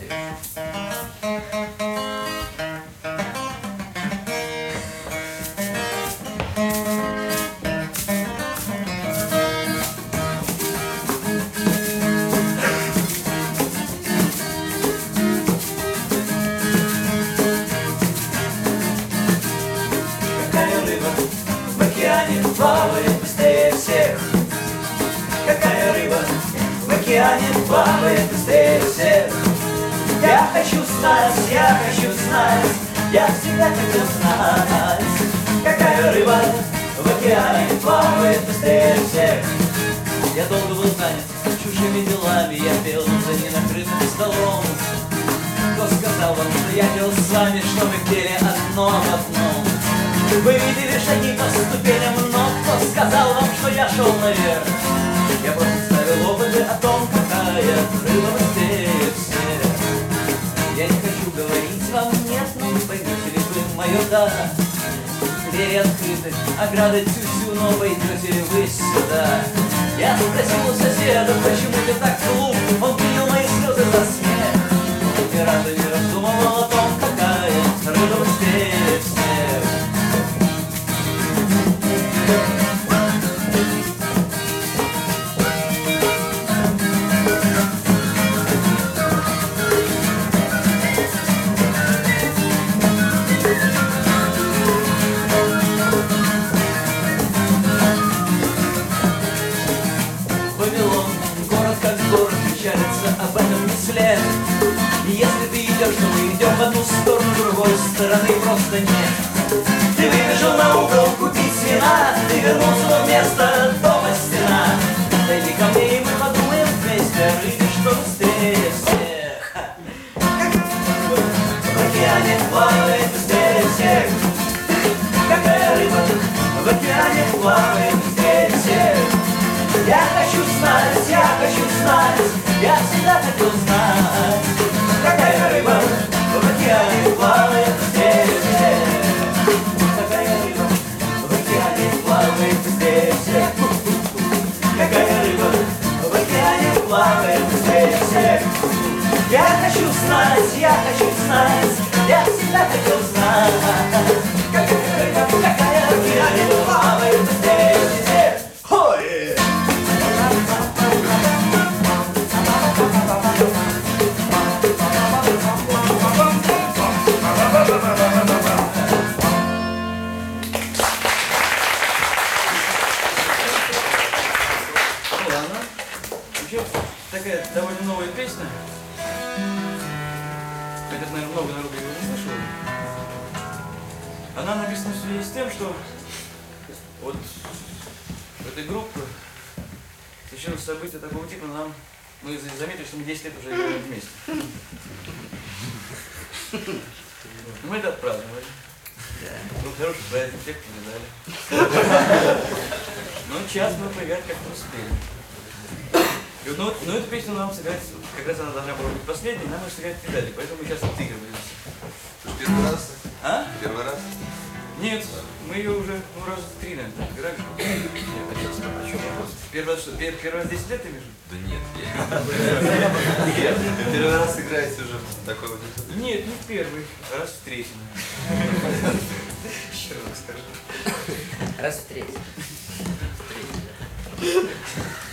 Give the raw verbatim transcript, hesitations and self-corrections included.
Плавает быстрее всех. Какая рыба в океане плавает быстрее всех? Я хочу знать, я хочу знать, я всегда хотел знать. Какая рыба в океане плавает быстрее всех? Я долго был занят чужими делами, я пел за ненакрытым столом. Кто сказал вам, что я пел с вами, что мы пели одно в одном? Вы видели шаги по ступеням, но кто сказал вам, что я шел наверх? Я просто ставил опыты о том, какая рыба быстрее всех. Я не хочу говорить вам нет, но поймете ли вы мое да? Двери открыты, ограды тю-тю, но войдете ли вы сюда? Я спросил у соседа, почему ты так глуп? Он принял мои слезы за смех. Он ни разу не раздумывал о том, какая рыба быстрее всех. Об этом не след. И если ты идешь, то мы идем в одну сторону, другой стороны просто нет. Ты выбежал на угол купить вина, ты вернулся в место, дома стена. Подойди ко мне, и мы подумаем вместе о рыбе, что быстрее всех. В океане плавает быстрее всех. Какая рыба в океане плавает быстрее всех? Я хочу знать, я хочу знать, я всегда хотел знать. Какая рыба в океане плавает быстрее всех? Какая рыба в океане плавает быстрее всех? Какая рыба в океане плавает быстрее всех? Я хочу знать, я хочу знать, я всегда хотел знать. Какая рыба, какая в океане плавает быстрее всех? Ой! Такая довольно новая песня. Хотя, наверное, много народу его не слышало. Она написана в связи с тем, что вот в этой группе случилось событие такого типа, нам мы заметили, что мы десять лет уже играем вместе. Мы это отпраздновали. Был хороший праздник, всех повидали. Но час мы поиграть как-то успели. И вот, ну, ну, эту песню нам сыграть, как раз она должна была быть последней, нам ее сыграть не дали, поэтому мы сейчас отыгрываемся. Первый раз? А? Первый раз? Нет, мы ее уже ну, раз три, наверное, играли. Нет, а что, а что вопрос? Первый раз, что, пер, первый раз десять лет ты вижу? Да нет, я... Первый раз играете уже в такой вот... Нет, не в первый, раз в третий. Еще раз скажу. Раз в третий. В третий, да.